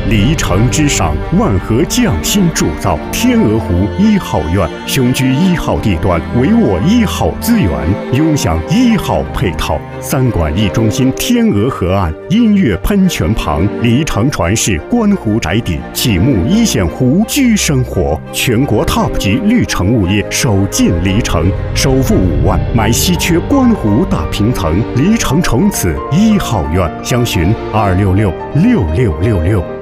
离城之上，万和匠心铸造，天鹅湖1号院，雄居1号地段，为我1号资源，拥享1号配套。3馆1中心，天鹅河岸，音乐喷泉旁，离城传世观湖宅邸，启幕1线湖居生活，全国 TOP 级绿城物业首进离城，首付5万买稀缺观湖大平层，离城从此1号院，详询2666666。